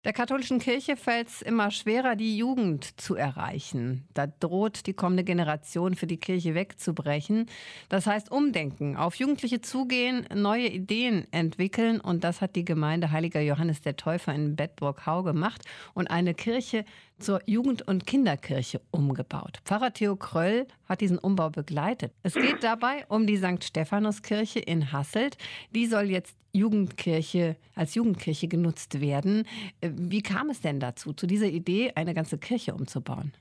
Der katholischen Kirche fällt es immer schwerer, die Jugend zu erreichen. Da droht die kommende Generation für die Kirche wegzubrechen. Das heißt umdenken, auf Jugendliche zugehen, neue Ideen entwickeln. Und das hat die Gemeinde Heiliger Johannes der Täufer in Bedburg-Hau gemacht und eine Kirche zur Jugend- und Kinderkirche umgebaut. Pfarrer Theo Kröll hat diesen Umbau begleitet. Es geht dabei um die St. Stephanus-Kirche in Hasselt. Die soll jetzt als Jugendkirche genutzt werden. Wie kam es denn dazu, zu dieser Idee, eine ganze Kirche umzubauen?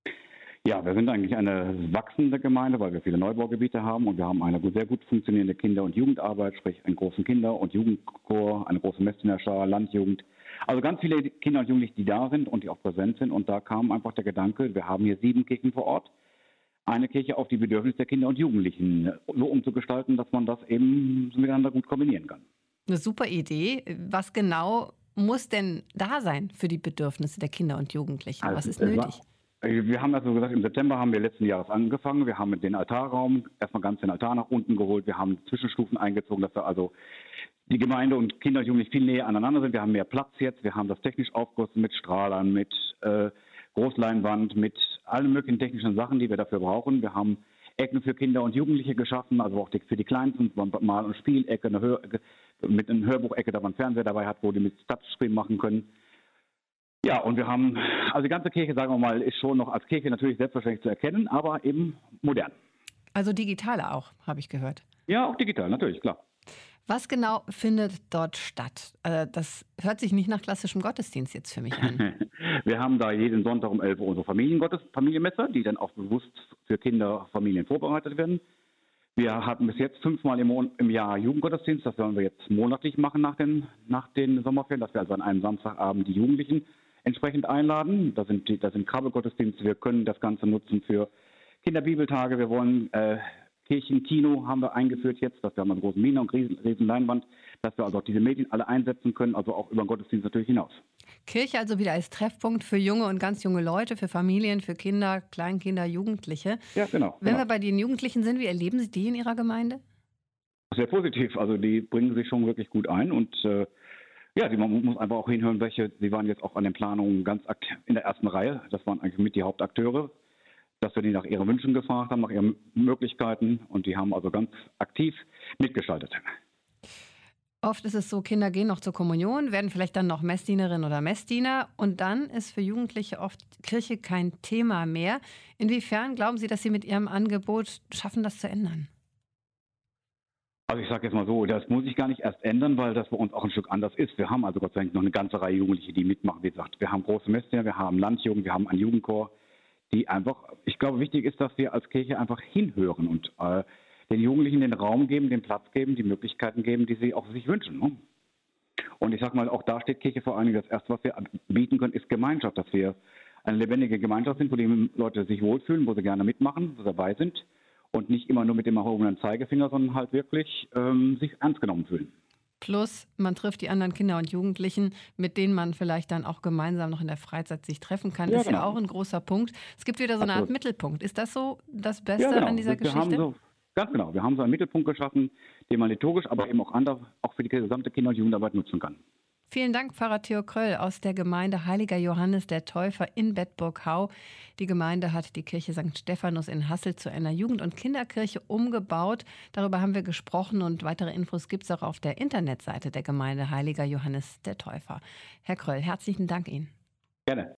Ja, wir sind eigentlich eine wachsende Gemeinde, weil wir viele Neubaugebiete haben und wir haben eine sehr gut funktionierende Kinder- und Jugendarbeit, sprich einen großen Kinder- und Jugendchor, eine große Messdienerschar, Landjugend. Also ganz viele Kinder und Jugendliche, die da sind und die auch präsent sind. Und da kam einfach der Gedanke, wir haben hier 7 Kirchen vor Ort, eine Kirche auf die Bedürfnisse der Kinder und Jugendlichen so umzugestalten, dass man das eben miteinander gut kombinieren kann. Eine super Idee. Was genau muss denn da sein für die Bedürfnisse der Kinder und Jugendlichen? Was Also, ist nötig? wir haben also gesagt, im September haben wir letzten Jahres angefangen. Wir haben den Altarraum erstmal ganz den Altar nach unten geholt. Wir haben Zwischenstufen eingezogen, dass wir also die Gemeinde und Kinder und Jugendliche viel näher aneinander sind. Wir haben mehr Platz jetzt. Wir haben das technisch aufgerüstet mit Strahlern, mit Großleinwand, mit allen möglichen technischen Sachen, die wir dafür brauchen. Wir haben Ecken für Kinder und Jugendliche geschaffen, also auch für die Kleinsten, Mal- und Spielecke, eine mit einer Hörbuchecke, da man einen Fernseher dabei hat, wo die mit Touchscreen machen können. Ja, und wir haben, also die ganze Kirche, sagen wir mal, ist schon noch als Kirche natürlich selbstverständlich zu erkennen, aber eben modern. Also digitale auch, habe ich gehört. Ja, auch digital, natürlich, klar. Was genau findet dort statt? Das hört sich nicht nach klassischem Gottesdienst jetzt für mich an. Wir haben da jeden Sonntag um 11 Uhr unsere Familienmesse, die dann auch bewusst für Kinder, Familien vorbereitet werden. Wir hatten bis jetzt 5-mal im Jahr Jugendgottesdienst. Das werden wir jetzt monatlich machen nach den Sommerferien, dass wir also an einem Samstagabend die Jugendlichen entsprechend einladen. Da sind Krabbelgottesdienste. Wir können das Ganze nutzen für Kinderbibeltage. Wir wollen Kirchenkino haben wir eingeführt jetzt, dass wir haben einen großen Mini und riesen Leinwand, dass wir also auch diese Medien alle einsetzen können, also auch über den Gottesdienst natürlich hinaus. Kirche also wieder als Treffpunkt für junge und ganz junge Leute, für Familien, für Kinder, Kleinkinder, Jugendliche. Ja, genau, Wenn genau. wir bei den Jugendlichen sind, wie erleben Sie die in Ihrer Gemeinde? Sehr positiv. Also die bringen sich schon wirklich gut ein und ja, man muss einfach auch hinhören, sie waren jetzt auch an den Planungen ganz in der ersten Reihe. Das waren eigentlich mit die Hauptakteure, dass wir die nach ihren Wünschen gefragt haben, nach ihren Möglichkeiten und die haben also ganz aktiv mitgestaltet. Oft ist es so, Kinder gehen noch zur Kommunion, werden vielleicht dann noch Messdienerin oder Messdiener und dann ist für Jugendliche oft Kirche kein Thema mehr. Inwiefern glauben Sie, dass Sie mit Ihrem Angebot schaffen, das zu ändern? Also ich sage jetzt mal so, das muss sich gar nicht erst ändern, weil das bei uns auch ein Stück anders ist. Wir haben also Gott sei Dank noch eine ganze Reihe Jugendliche, die mitmachen. Wie gesagt, wir haben große Messdiener, wir haben Landjugend, wir haben einen Jugendchor, die einfach, ich glaube, wichtig ist, dass wir als Kirche einfach hinhören und den Jugendlichen den Raum geben, den Platz geben, die Möglichkeiten geben, die sie auch sich wünschen. Ne? Und ich sage mal, auch da steht Kirche vor allen Dingen, das Erste, was wir bieten können, ist Gemeinschaft, dass wir eine lebendige Gemeinschaft sind, wo die Leute sich wohlfühlen, wo sie gerne mitmachen, wo sie dabei sind und nicht immer nur mit dem erhobenen Zeigefinger, sondern halt wirklich sich ernst genommen fühlen. Plus, man trifft die anderen Kinder und Jugendlichen, mit denen man vielleicht dann auch gemeinsam noch in der Freizeit sich treffen kann, Ja, ist ja genau. auch ein großer Punkt. Es gibt wieder so eine Art Absolut. Mittelpunkt. Ist das so das Ja, Beste an genau. dieser Wir haben Geschichte? so, ganz genau, wir haben so einen Mittelpunkt geschaffen, den man liturgisch, aber eben auch anders, auch für die gesamte Kinder- und Jugendarbeit nutzen kann. Vielen Dank, Pfarrer Theo Kröll aus der Gemeinde Heiliger Johannes der Täufer in Bedburg-Hau. Die Gemeinde hat die Kirche St. Stephanus in Hasselt zu einer Jugend- und Kinderkirche umgebaut. Darüber haben wir gesprochen und weitere Infos gibt es auch auf der Internetseite der Gemeinde Heiliger Johannes der Täufer. Herr Kröll, herzlichen Dank Ihnen. Gerne.